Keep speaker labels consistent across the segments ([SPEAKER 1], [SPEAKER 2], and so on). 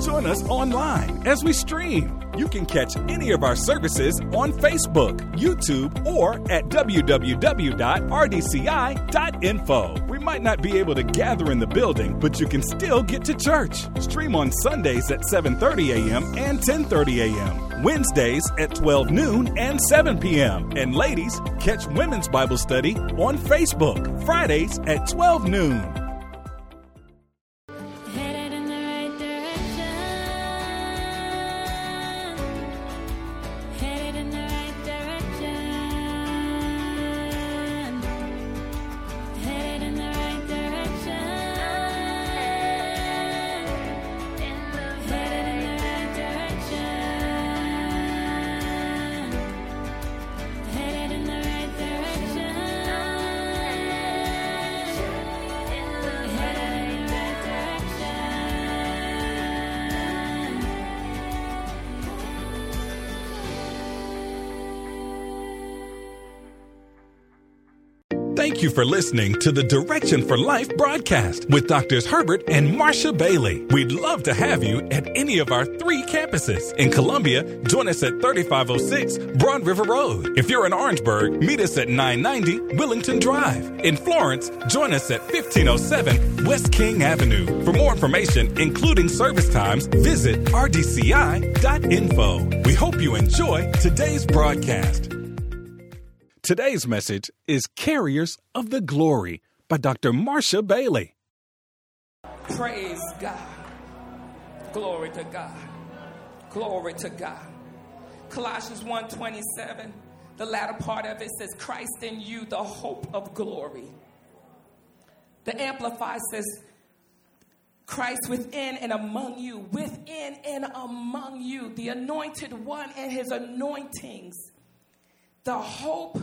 [SPEAKER 1] Join us online as we stream. You can catch any of our services on Facebook, YouTube, or at www.rdci.info. We might not be able to gather in the building, but you can still get to church. Stream on Sundays at 7:30 a.m. and 10:30 a.m. Wednesdays at 12 noon and 7 p.m. And ladies, catch Women's Bible Study on Facebook, Fridays at 12 noon. Thank you for listening to the Direction for Life broadcast with Drs. Herbert and Marsha Bailey. We'd love to have you at any of our 3 campuses. In Columbia, join us at 3506 Broad River Road. If you're in Orangeburg, meet us at 990 Willington Drive. In Florence, join us at 1507 West King Avenue. For more information, including service times, visit rdci.info. We hope you enjoy today's broadcast. Today's message is Carriers of the Glory by Dr. Marsha Bailey.
[SPEAKER 2] Praise God. Glory to God. Glory to God. Colossians 1:27, the latter part of it says, Christ in you, the hope of glory. The Amplified says, Christ within and among you, within and among you, the anointed one and his anointings. The hope,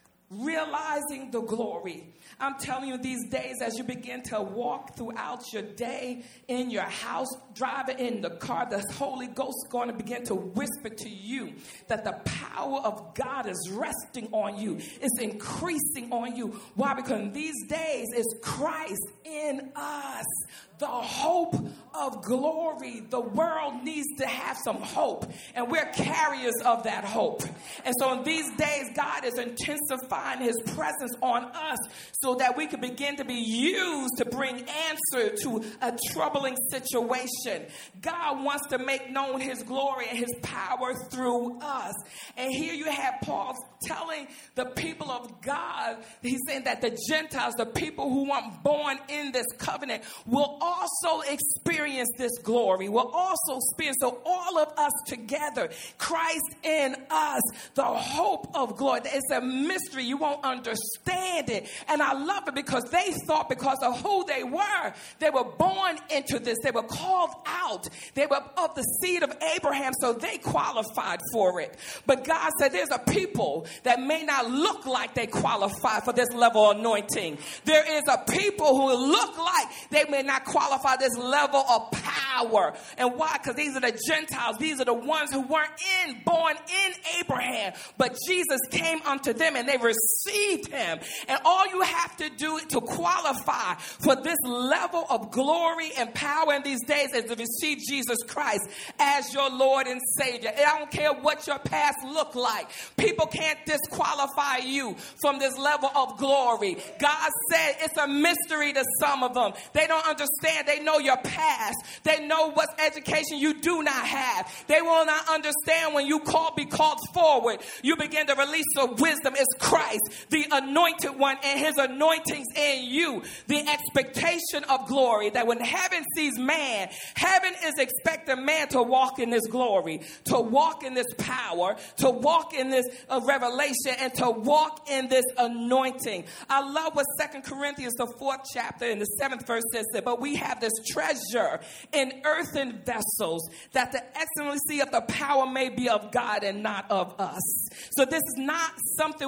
[SPEAKER 2] realizing the glory. I'm telling you, these days, as you begin to walk throughout your day, in your house, driving in the car, the Holy Ghost is going to begin to whisper to you that the power of God is resting on you. It's increasing on you. Why? Because in these days, it's Christ in us, the hope of glory. The world needs to have some hope, and we're carriers of that hope. And so in these days, God is intensifying his presence on us so that we can begin to be used to bring answer to a troubling situation. God wants to make known his glory and his power through us. And here you have Paul telling the people of God, he's saying that the Gentiles, the people who weren't born in this covenant, will also experience this glory, will also experience. So all of us together, Christ in us, the hope of glory. It's a mystery. You won't understand it. And I love it because they thought because of who they were born into this. They were called out. They were of the seed of Abraham, so they qualified for it. But God said there's a people that may not look like they qualify for this level of anointing. There is a people who look like they may not qualify this level of power. And why? Because these are the Gentiles. These are the ones who weren't born in Abraham. But Jesus came unto them and they received him. And all you have to do to qualify for this level of glory and power in these days is to receive Jesus Christ as your Lord and Savior. And I don't care what your past look like. People can't disqualify you from this level of glory. God said it's a mystery to some of them. They don't understand. They know your past. They know what education you do not have. They will not understand when you be called forward. You begin to release the wisdom. It's Christ, the anointed one, and his anointings in you. The expectation of glory, that when heaven sees man, heaven is expecting man to walk in this glory, to walk in this power, to walk in this revelation, and to walk in this anointing. I love what 2 Corinthians, the 4th chapter, in the 7th verse says that, but we have this treasure in earthen vessels, that the excellency of the power may be of God and not of us. So this is not something we can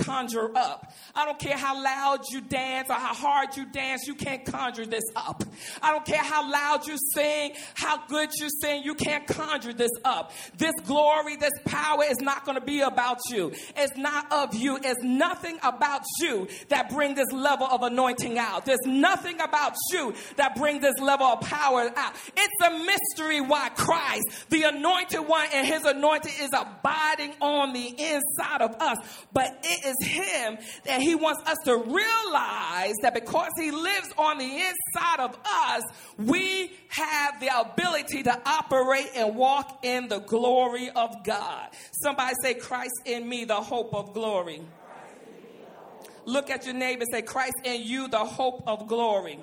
[SPEAKER 2] conjure up. I don't care how loud you dance or how hard you dance, you can't conjure this up. I don't care how loud you sing, how good you sing, you can't conjure this up. This glory, this power is not going to be about you. It's not of you. It's nothing about you that brings this level of anointing out. There's nothing about you that brings this level of power out. It's a mystery why Christ, the anointed one, and his anointing is abiding on the inside of us. But it is him that he wants us to realize that because he lives on the inside of us, we have the ability to operate and walk in the glory of God. Somebody say, Christ in me, the hope of glory. Look at your neighbor and say, Christ in you, the hope of glory.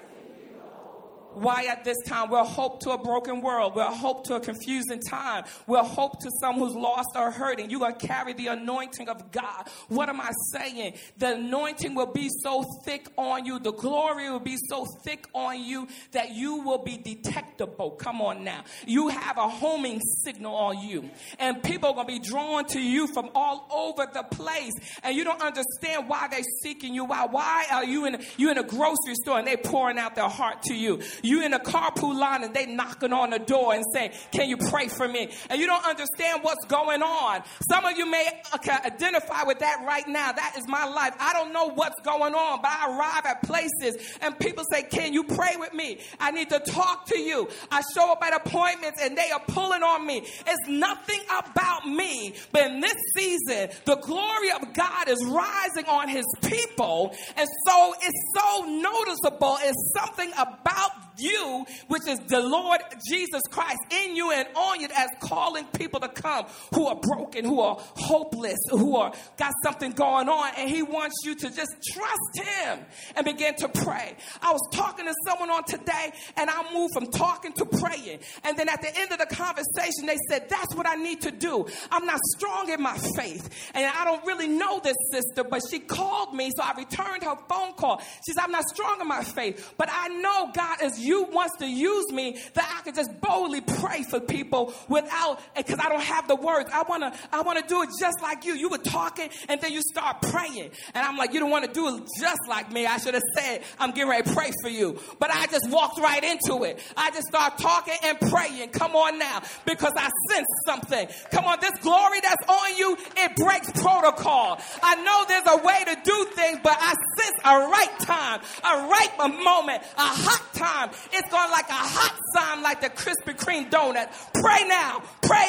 [SPEAKER 2] Why at this time? We're hope to a broken world. We're hope to a confusing time. We're hope to someone who's lost or hurting. You're going to carry the anointing of God. What am I saying? The anointing will be so thick on you. The glory will be so thick on you that you will be detectable. Come on now. You have a homing signal on you. And people are going to be drawn to you from all over the place. And you don't understand why they're seeking you out. Why are you in a grocery store and they're pouring out their heart to you? You in a carpool line and they knocking on the door and saying, can you pray for me? And you don't understand what's going on. Some of you may identify with that right now. That is my life. I don't know what's going on, but I arrive at places and people say, can you pray with me? I need to talk to you. I show up at appointments and they are pulling on me. It's nothing about me. But in this season, the glory of God is rising on his people. And so it's so noticeable. It's something about you, which is the Lord Jesus Christ in you and on you, as calling people to come who are broken, who are hopeless, who are got something going on, and he wants you to just trust him and begin to pray. I was talking to someone on today, and I moved from talking to praying, and then at the end of the conversation, they said, that's what I need to do. I'm not strong in my faith, and I don't really know this sister, but she called me, so I returned her phone call. She said, I'm not strong in my faith, but I know God wants to use me that I can just boldly pray for people without, because I don't have the words. I want to do it just like you. You were talking and then you start praying. And I'm like, you don't want to do it just like me. I should have said, I'm getting ready to pray for you. But I just walked right into it. I just start talking and praying. Come on now, because I sense something. Come on, this glory that's on you, it breaks protocol. I know there's a way to do things, but I sense a right time, a right moment, a hot time. It's going like a hot sign, like the Krispy Kreme donut. Pray now,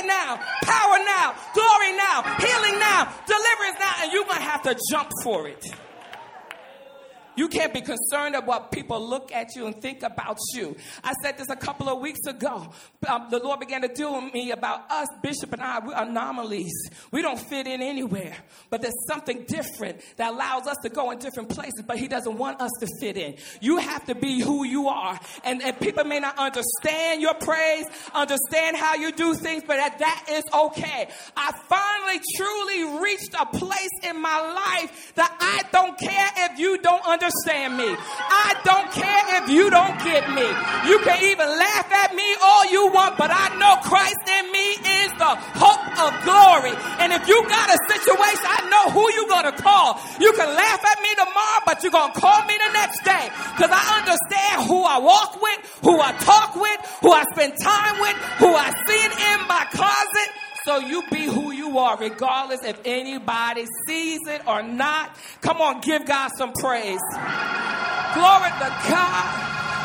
[SPEAKER 2] power now, glory now, healing now, deliverance now, and you're going to have to jump for it. You can't be concerned about what people look at you and think about you. I said this a couple of weeks ago. The Lord began to deal with me about us, Bishop and I. We're anomalies. We don't fit in anywhere. But there's something different that allows us to go in different places, but he doesn't want us to fit in. You have to be who you are. And people may not understand your praise, understand how you do things, but that is okay. I finally truly reached a place in my life that I don't care if you don't understand me. I don't care if you don't get me. You can even laugh at me all you want, but I know Christ in me is the hope of glory. And if you got a situation, I know who you're going to call. You can laugh at me tomorrow, but you're going to call me the next day, because I understand who I walk with, who I talk with, who I spend time with, who I see in my closet. So you be who you are, regardless if anybody sees it or not. Come on, give God some praise. Glory to God.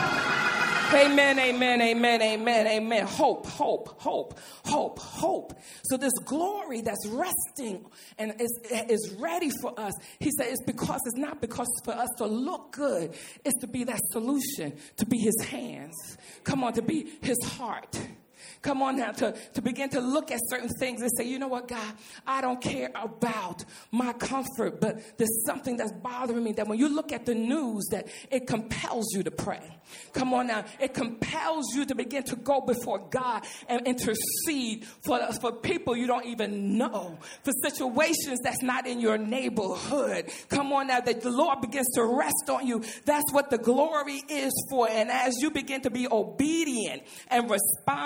[SPEAKER 2] Amen, amen, amen, amen, amen. Hope, hope, hope, hope, hope. So this glory that's resting and is ready for us. He said it's not because for us to look good. It's to be that solution, to be his hands. Come on, to be his heart. Come on now, to begin to look at certain things and say, you know what, God, I don't care about my comfort, but there's something that's bothering me, that when you look at the news, that it compels you to pray. Come on now, it compels you to begin to go before God and intercede for people you don't even know, for situations that's not in your neighborhood. Come on now, that the Lord begins to rest on you. That's what the glory is for. And as you begin to be obedient and respond to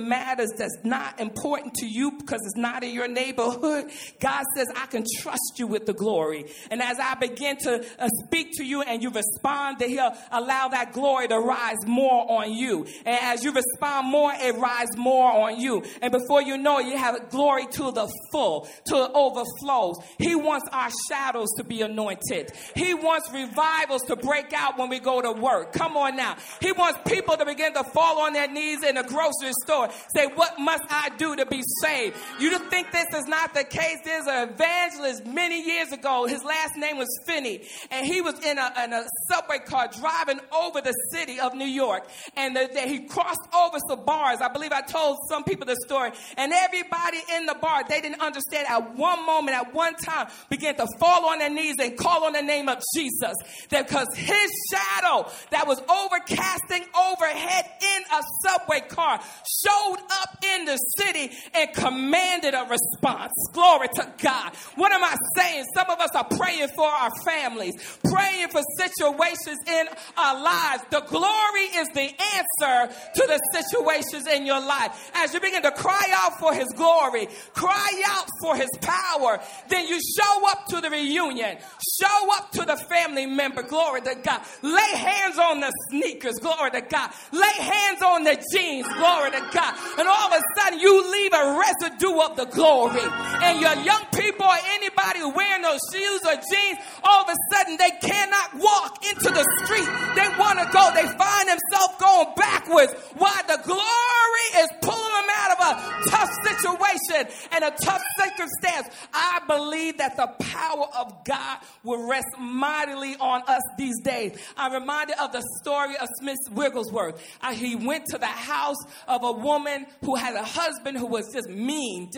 [SPEAKER 2] matters that's not important to you because it's not in your neighborhood, God says, I can trust you with the glory. And as I begin to speak to you and you respond, that he'll allow that glory to rise more on you. And as you respond more, it rises more on you. And before you know it, you have glory to the full, to overflows. He wants our shadows to be anointed. He wants revivals to break out when we go to work. Come on now. He wants people to begin to fall on their knees in the grocery store. Say, what must I do to be saved? You think this is not the case? There's an evangelist many years ago. His last name was Finney. And he was in a subway car driving over the city of New York. And he crossed over some bars. I believe I told some people the story. And everybody in the bar, they didn't understand at one moment, at one time, began to fall on their knees and call on the name of Jesus. Because his shadow that was overcasting overhead in a subway car showed up in the city and commanded a response. Glory to God. What am I saying? Some of us are praying for our families, praying for situations in our lives. The glory is the answer to the situations in your life. As you begin to cry out for his glory, cry out for his power, then you show up to the reunion, show up to the family member. Glory to God. Lay hands on the sneakers. Glory to God. Lay hands on the jeans. Glory to God. And all of a sudden you leave a residue of the glory. And your young people or anybody wearing those shoes or jeans, all of a sudden they cannot walk into the street. They want to go. They find themselves going backwards. Why? The glory is pulling them out of a tough situation and a tough circumstance. I believe that the power of God will rest mightily on us these days. I'm reminded of the story of Smith Wigglesworth. He went to the house of a woman who had a husband who was just mean.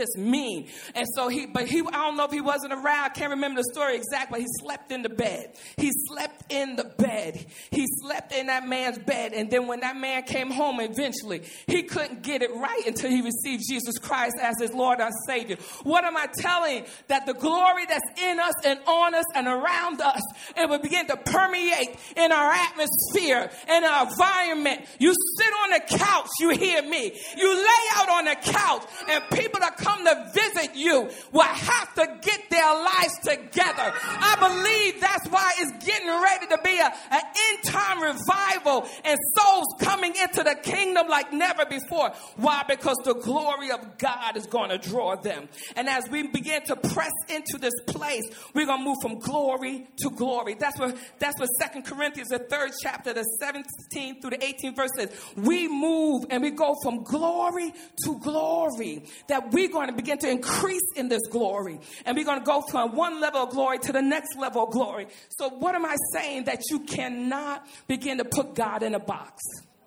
[SPEAKER 2] And so I don't know if he wasn't around. I can't remember the story exactly, but he slept in the bed. He slept in the bed. He slept in that man's bed. And then when that man came home eventually, he couldn't get it right until he received Jesus Christ as his Lord and Savior. What am I telling? That the glory that's in us and on us and around us, it will begin to permeate in our atmosphere, in our environment. You sit on the couch, you hear me. You lay out on the couch, and people that come to visit you will have to get their lives together. I believe that's why it's getting ready to be an end-time revival and souls coming into the kingdom like never before. Why? Because the glory of God is going to draw them. And as we begin to press into this place, we're going to move from glory to glory. That's what 2 Corinthians, the 3rd chapter, the 17th through the 18th verse says. We move and we go from glory to glory. That we're going to begin to increase in this glory. And we're going to go from one level of glory to the next level of glory. So what am I saying? That you cannot begin to put God in a box.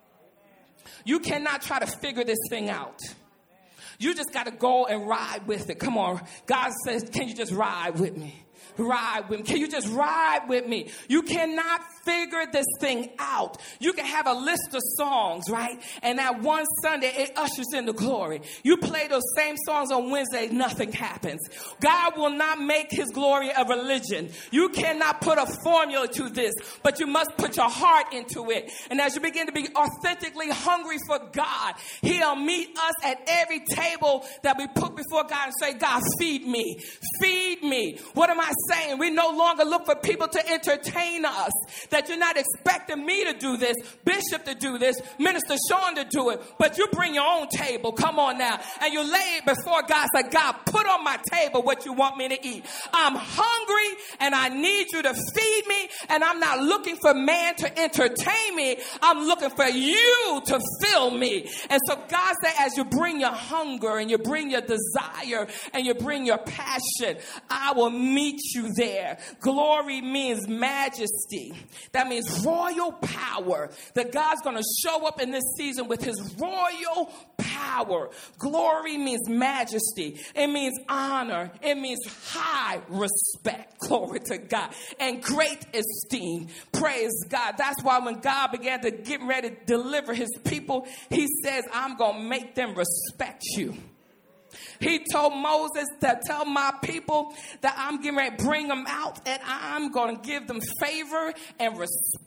[SPEAKER 2] You cannot try to figure this thing out. You just got to go and ride with it. Come on. God says, can you just ride with me? Ride with me. Can you just ride with me? You cannot figure this thing out. You can have a list of songs, right? And that one Sunday, it ushers in the glory. You play those same songs on Wednesday, nothing happens. God will not make his glory a religion. You cannot put a formula to this, but you must put your heart into it. And as you begin to be authentically hungry for God, he'll meet us at every table that we put before God and say, God, feed me. Feed me. What am I saying? We no longer look for people to entertain us. That you're not expecting me to do this, Bishop to do this, Minister Sean to do it, but you bring your own table. Come on now. And you lay it before God. Say, God, put on my table what you want me to eat. I'm hungry and I need you to feed me. And I'm not looking for man to entertain me. I'm looking for you to fill me. And so God said, as you bring your hunger and you bring your desire and you bring your passion, I will meet you there. Glory means majesty. That means royal power. That God's going to show up in this season with his royal power. Glory means majesty. It means honor. It means high respect. Glory to God. And great esteem. Praise God. That's why when God began to get ready to deliver his people, he says, I'm going to make them respect you. He told Moses to tell my people that I'm getting ready to bring them out and I'm going to give them favor and respect.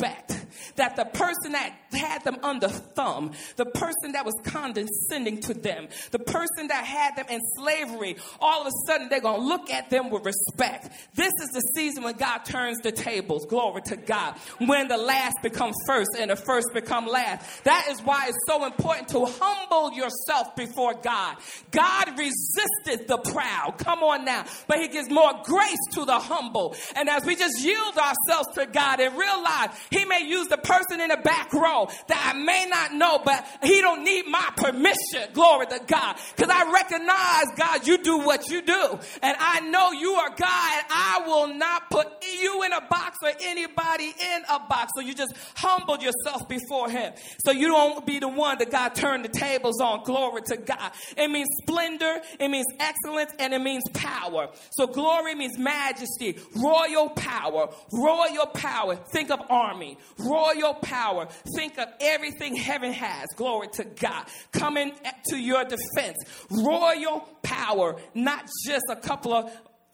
[SPEAKER 2] that the person that had them under thumb, the person that was condescending to them, the person that had them in slavery, all of a sudden they're going to look at them with respect. This is the season when God turns the tables. Glory to God. When the last become first and the first become last. That is why it's so important to humble yourself before God. God resisted the proud. Come on now. But he gives more grace to the humble. And as we just yield ourselves to God and realize he may use the person in the back row that I may not know, but he don't need my permission. Glory to God. Because I recognize, God, you do what you do. And I know you are God. I will not put you in a box or anybody in a box. So you just humbled yourself before him. So you don't be the one that God turned the tables on. Glory to God. It means splendor. It means excellence. And it means power. So glory means majesty, royal power, royal power. Think of army, royal power. Think of everything heaven has. Glory to God. Coming to your defense. Royal power, not just a couple of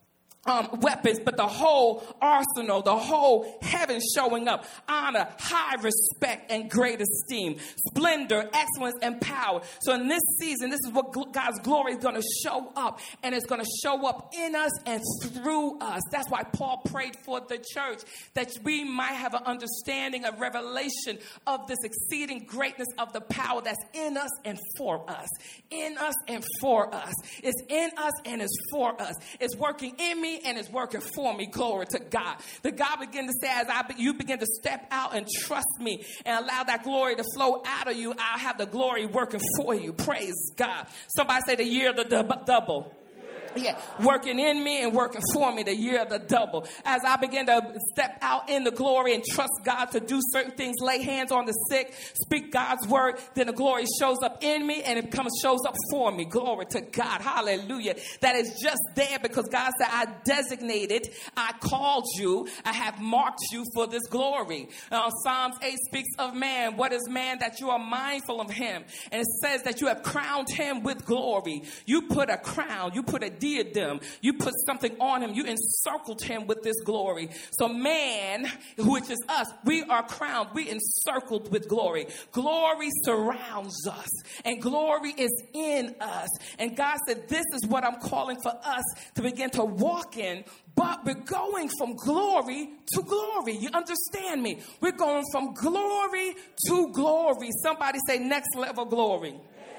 [SPEAKER 2] weapons, but the whole arsenal, the whole heaven showing up. Honor, high respect, and great esteem. Splendor, excellence, and power. So in this season, this is what God's glory is going to show up. And it's going to show up in us and through us. That's why Paul prayed for the church, that we might have an understanding, a revelation of this exceeding greatness of the power that's in us and for us. In us and for us. It's in us and it's for us. It's working in me and it's working for me. Glory to God. The God begin to say, as you begin to step out and trust me and allow that glory to flow out of you, I'll have the glory working for you. Praise God. Somebody say the year of the double. Yeah, working in me and working for me, the year of the double. As I begin to step out in the glory and trust God to do certain things, lay hands on the sick, speak God's word, then the glory shows up in me and it shows up for me. Glory to God. Hallelujah. That is just there because God said, I designated, I called you, I have marked you for this glory. Psalms 8 speaks of man. What is man that you are mindful of him? And it says that you have crowned him with glory. You put a crown, you put a diadem, you put something on him, you encircled him with this glory. So man, which is us, we are crowned, we encircled with glory. Glory surrounds us and glory is in us. And God said, this is what I'm calling for us to begin to walk in. But we're going from glory to glory. You understand me? We're going from glory to glory. Somebody say next level glory.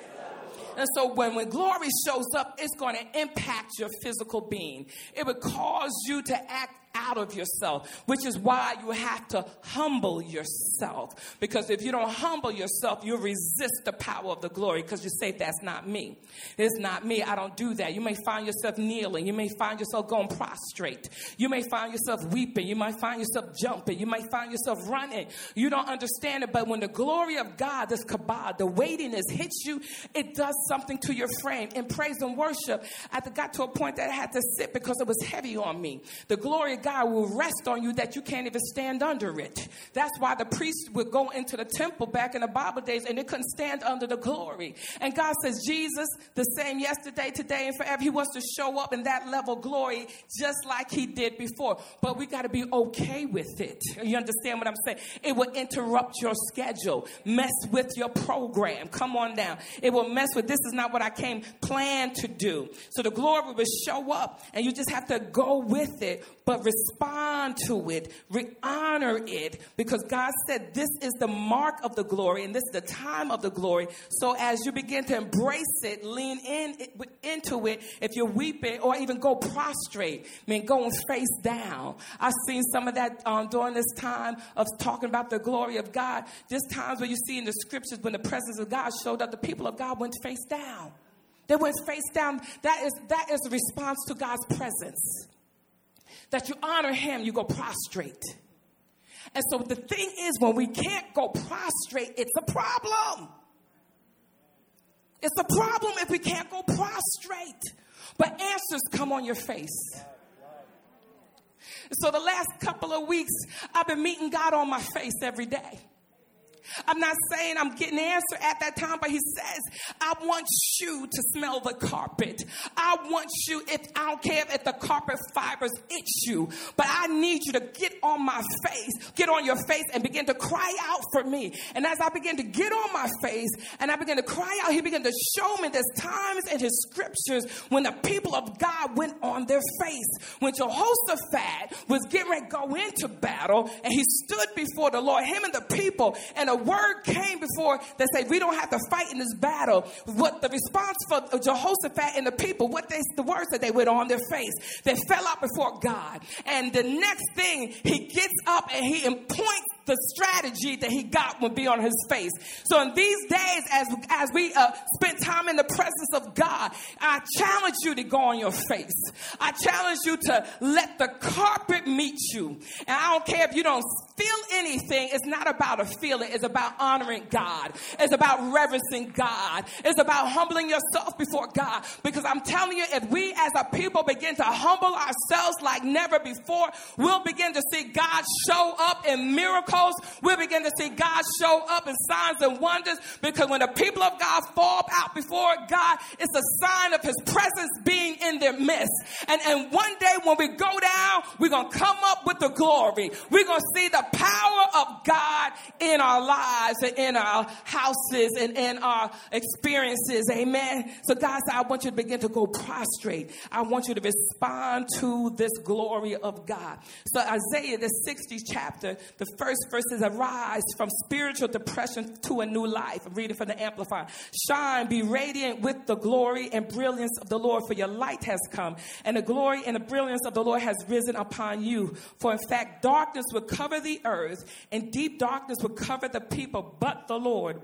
[SPEAKER 2] And so when glory shows up, it's going to impact your physical being. It would cause you to act out of yourself, which is why you have to humble yourself. Because if you don't humble yourself, you'll resist the power of the glory because you say, that's not me. It's not me. I don't do that. You may find yourself kneeling. You may find yourself going prostrate. You may find yourself weeping. You might find yourself jumping. You might find yourself running. You don't understand it. But when the glory of God, this kabod, the weightiness hits you, it does something to your frame. In praise and worship, I got to a point that I had to sit because it was heavy on me. The glory of God will rest on you that you can't even stand under it. That's why the priests would go into the temple back in the Bible days and they couldn't stand under the glory. And God says, Jesus, the same yesterday, today, and forever. He wants to show up in that level of glory just like he did before. But we got to be okay with it. You understand what I'm saying? It will interrupt your schedule, mess with your program. Come on down. It will mess with, this is not what I came planned to do. So the glory will show up and you just have to go with it, but respond to it, honor it, because God said this is the mark of the glory and this is the time of the glory. So as you begin to embrace it, lean into it, if you're weeping or even go prostrate, going face down. I've seen some of that during this time of talking about the glory of God. There's times where you see in the scriptures when the presence of God showed up, the people of God went face down. They went face down. That is a response to God's presence. That you honor him, you go prostrate. And so the thing is, when we can't go prostrate, it's a problem. It's a problem if we can't go prostrate. But answers come on your face. So the last couple of weeks, I've been meeting God on my face every day. I'm not saying I'm getting the answer at that time, but he says, I want you to smell the carpet. I want you, I don't care if the carpet fibers itch you, but I need you to get on your face and begin to cry out for me. And as I begin to get on my face and I begin to cry out, he began to show me there's times in his scriptures when the people of God went on their face. When Jehoshaphat was getting ready to go into battle and he stood before the Lord, him and the people, and a word came before that said, we don't have to fight in this battle. What the response for Jehoshaphat and the people, the word said, they went on their face. They fell out before God. And the next thing, he gets up and he points the strategy that he got would be on his face. So in these days, as we spend time in the presence of God, I challenge you to go on your face. I challenge you to let the carpet meet you. And I don't care if you don't feel anything. It's not about a feeling. It's about honoring God. It's about reverencing God. It's about humbling yourself before God. Because I'm telling you, if we as a people begin to humble ourselves like never before, we'll begin to see God show up in miracles. We'll begin to see God show up in signs and wonders, because when the people of God fall out before God, it's a sign of his presence being in their midst. And one day when we go down, we're going to come up with the glory. We're going to see the power of God in our lives and in our houses and in our experiences. Amen. So God said, I want you to begin to go prostrate. I want you to respond to this glory of God. So Isaiah, the 60th chapter, the first verse is, arise from spiritual depression to a new life. I'm reading from the Amplified. Shine, be radiant with the glory and brilliance of the Lord, for your light has come, and the glory and the brilliance of the Lord has risen upon you. For in fact, darkness will cover the earth, and deep darkness will cover the people, but the Lord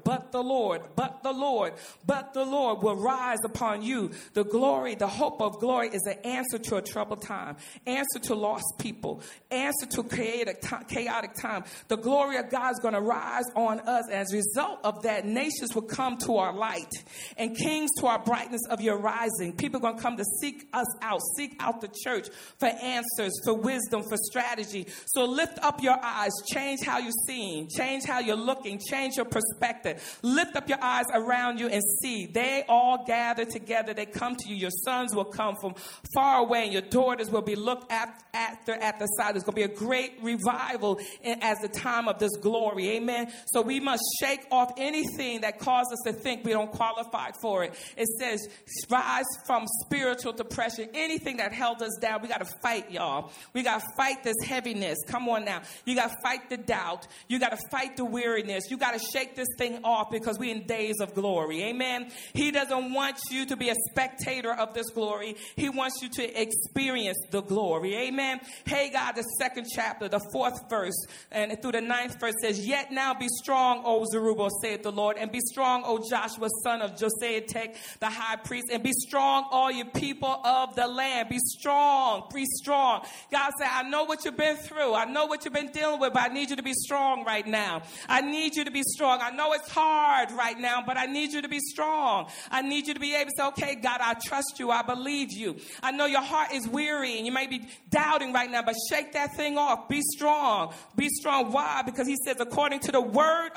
[SPEAKER 2] will rise upon you. The glory, the hope of glory, is an answer to a troubled time, answer to lost people, answer to chaotic time. The glory of God is going to rise on us. And as a result of that, nations will come to our light and kings to our brightness of your rising. People are going to come to seek us out, seek out the church for answers, for wisdom, for strategy. So lift up your eyes, change how you're seeing, change how you're looking, change your perspective. Lift up your eyes around you and see. They all gather together. They come to you. Your sons will come from far away, and your daughters will be looked after at the side. There's going to be a great revival as the time of this glory. Amen. So we must shake off anything that causes us to think we don't qualify for it. It says rise from spiritual depression. Anything that held us down, we got to fight, y'all. We got to fight this heaviness. Come on now. You got to fight the doubt. You got to fight the weariness. You got to shake this thing off, because we're in days of glory. Amen. He doesn't want you to be a spectator of this glory. He wants you to experience the glory. Amen. Haggai, the 2nd chapter, the 4th verse, and through the 9th verse says, yet now be strong, O Zerubbabel, saith the Lord, and be strong, O Joshua, son of Josadak, the high priest, and be strong, all you people of the land. Be strong, be strong. God said, I know what you've been through. I know what you've been dealing with, but I need you to be strong right now. I need you to be strong. I know it's hard right now, but I need you to be strong. I need you to be able to say, okay, God, I trust you. I believe you. I know your heart is weary and you may be doubting right now, but shake that thing off. Be strong. Be strong. Why? Because he says, according to the word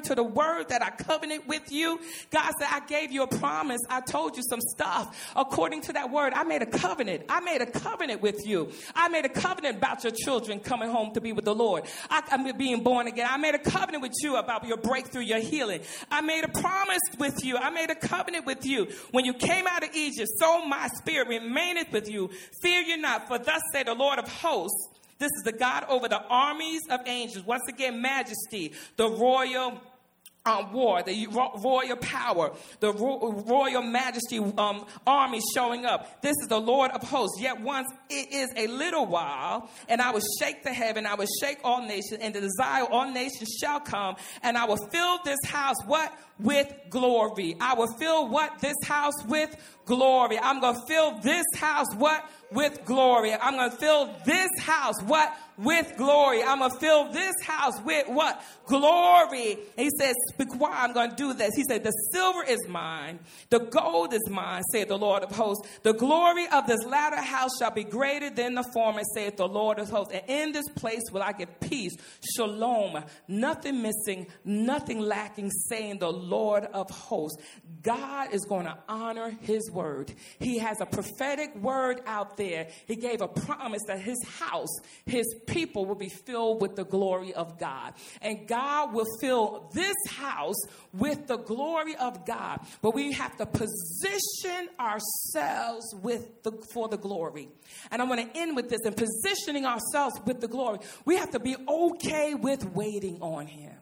[SPEAKER 2] that I covenant with you. God said, I gave you a promise. I told you some stuff. According to that word, I made a covenant. I made a covenant with you. I made a covenant about your children coming home to be with the Lord. I'm being born again. I made a covenant with you about your breakthrough, your healing. I made a promise with you. I made a covenant with you. When you came out of Egypt, so my spirit remaineth with you. Fear you not, for thus saith the Lord of hosts. This is the God over the armies of angels. Once again, majesty, the royal war, the royal power, the royal majesty army showing up. This is the Lord of hosts. Yet once it is a little while, and I will shake the heaven, I will shake all nations, and the desire of all nations shall come, and I will fill this house, what? With glory. I will fill what? This house with glory. I'm going to fill this house, what? with glory. I'm going to fill this house, what? With glory. I'm going to fill this house with what? Glory. And he says, why I'm going to do this? He said, the silver is mine. The gold is mine, saith the Lord of hosts. The glory of this latter house shall be greater than the former, saith the Lord of hosts. And in this place will I give peace, shalom, nothing missing, nothing lacking, saying the Lord of hosts. God is going to honor his word. He has a prophetic word out there. He gave a promise that his house, his people will be filled with the glory of God. And God will fill this house with the glory of God. But we have to position ourselves for the glory. And I want to end with this, and positioning ourselves with the glory. We have to be okay with waiting on him.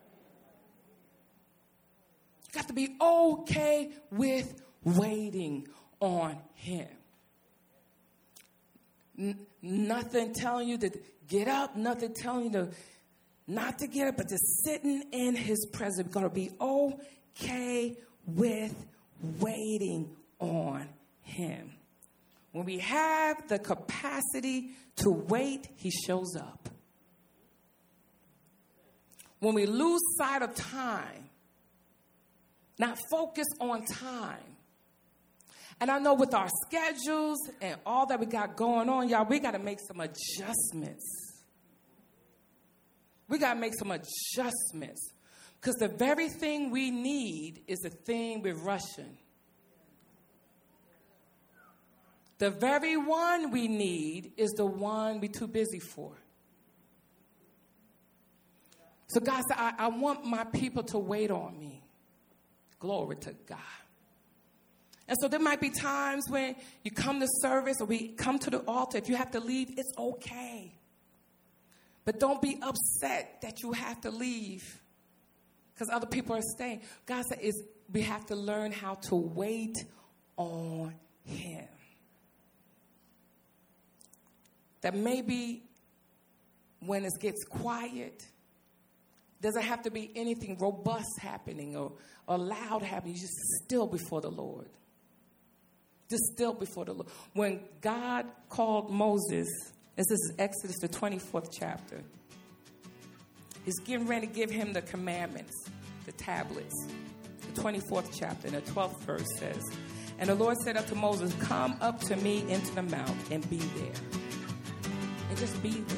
[SPEAKER 2] You have to be okay with waiting on him. Nothing telling you to get up, nothing telling you to not to get up, but just sitting in his presence. We're going to be okay with waiting on him. When we have the capacity to wait, he shows up. When we lose sight of time, not focus on time. And I know with our schedules and all that we got going on, y'all, we got to make some adjustments. We got to make some adjustments. Because the very thing we need is the thing we're rushing. The very one we need is the one we're too busy for. So God said, I want my people to wait on me. Glory to God. And so there might be times when you come to service or we come to the altar. If you have to leave, it's okay. But don't be upset that you have to leave because other people are staying. God said we have to learn how to wait on him. That maybe when it gets quiet, doesn't have to be anything robust happening or loud happening. You just still before the Lord. Just still before the Lord. When God called Moses, this is Exodus, the 24th chapter. He's getting ready to give him the commandments, the tablets. The 24th chapter and the 12th verse says, and the Lord said unto Moses, come up to me into the mount and be there. And just be there.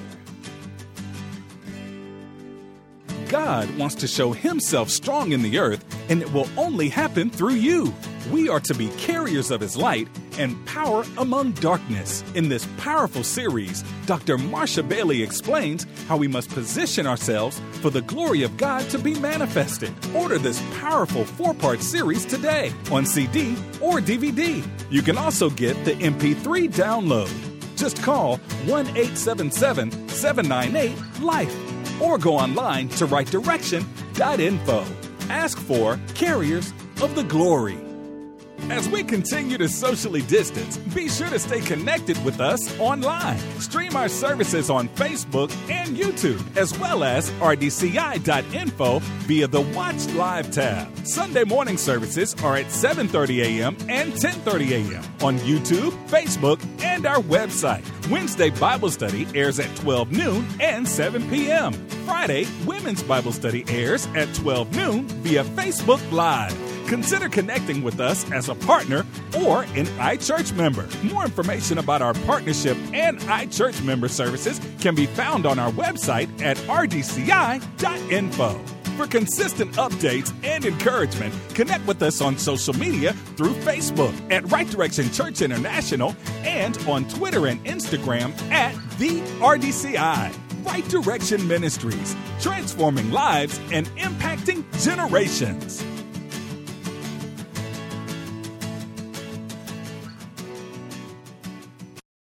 [SPEAKER 1] God wants to show himself strong in the earth, and it will only happen through you. We are to be carriers of his light and power among darkness. In this powerful series, Dr. Marsha Bailey explains how we must position ourselves for the glory of God to be manifested. Order this powerful 4-part series today on CD or DVD. You can also get the MP3 download. Just call 1-877-798-LIFE. Or go online to rightdirection.info. Ask for Carriers of the Glory. As we continue to socially distance, be sure to stay connected with us online. Stream our services on Facebook and YouTube, as well as rdci.info via the Watch Live tab. Sunday morning services are at 7:30 a.m. and 10:30 a.m. on YouTube, Facebook, and our website. Wednesday Bible study airs at 12 noon and 7 p.m. Friday, Women's Bible Study airs at 12 noon via Facebook Live. Consider connecting with us as a partner or an iChurch member. More information about our partnership and iChurch member services can be found on our website at rdci.info. For consistent updates and encouragement, connect with us on social media through Facebook at Right Direction Church International and on Twitter and Instagram at the RDCI. Right Direction Ministries, transforming lives and impacting generations.